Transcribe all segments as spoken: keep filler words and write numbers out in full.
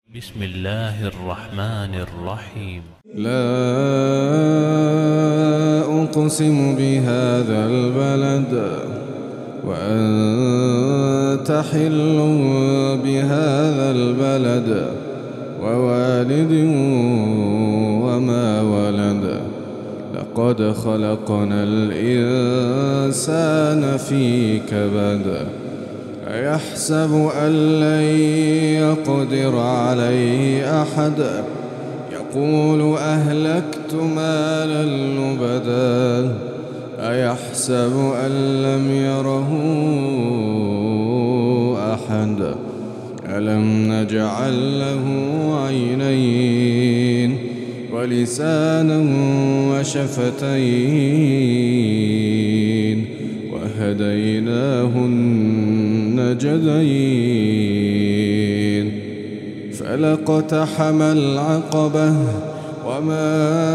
بسم الله الرحمن الرحيم. لا أقسم بهذا البلد وأنت حل بهذا البلد ووالد وما ولد لقد خلقنا الإنسان في كبد أيحسب أن لن يقدر عليه أحد يقول أهلكت مالا لبدا أيحسب أن لم يره أحد ألم نجعل له عينين ولسانا وشفتين وهديناه النجدين فلاقتحم العقبة وما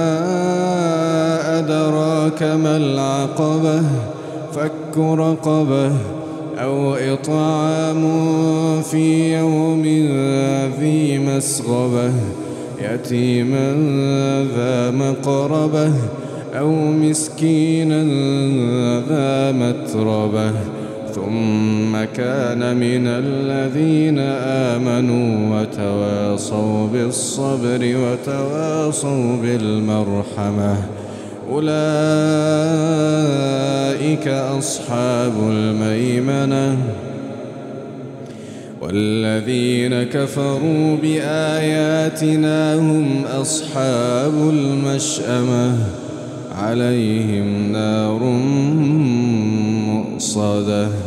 أدراك ما العقبة فك رقبة أو إطعام في يوم ذي مسغبة يتيما ذا مقربة أو مسكينا ذا متربة ثم كان من الذين آمنوا وتواصوا بالصبر وتواصوا بالمرحمة أولئك أصحاب الميمنة والذين كفروا بآياتنا هم أصحاب المشأمة عليهم نار مؤصدة.